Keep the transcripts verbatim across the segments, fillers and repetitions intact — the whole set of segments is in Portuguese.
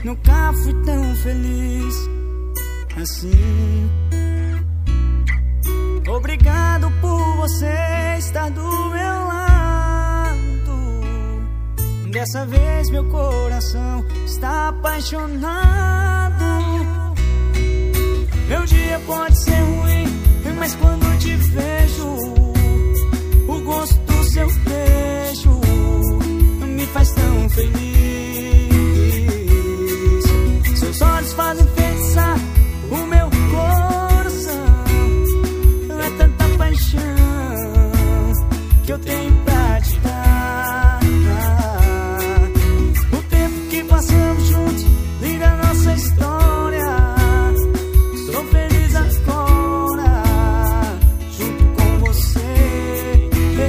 Nunca fui tão feliz assim. Obrigado por você estar do meu lado. Dessa vez meu coração está apaixonado. Meu dia pode ser ruim, mas quando te vejo, o gosto do seu beijo me faz tão feliz. Seus olhos fazem pensar o meu coração. É tanta paixão que eu tenho pra te dar. O tempo que passamos juntos, linda a nossa história. Sou feliz agora, junto com você.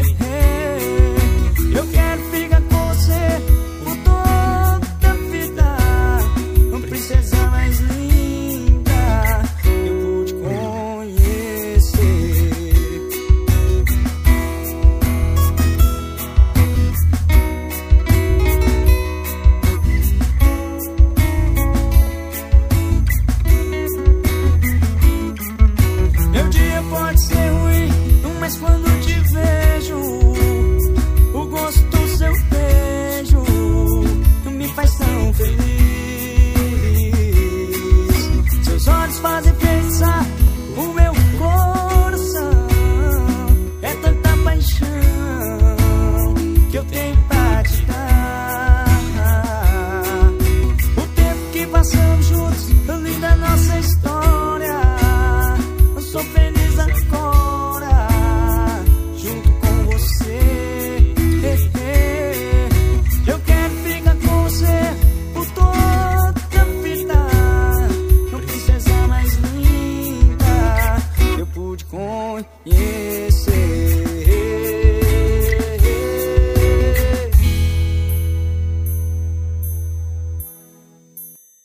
Eu quero ficar com você por toda a vida. Não princesa mais linda, eu pude conhecer. Meu dia pode ser ruim, mas quando te vejo, o gosto do seu beijo me faz tão feliz. Seus olhos fazem pensar o meu coração. É tanta paixão que eu tenho pra te dar. O tempo que passamos juntos, linda a nossa história. Eu sou feliz agora, junto com você. Eu quero ficar com você por toda a vida. Não princesa mais linda, eu pude conhecer.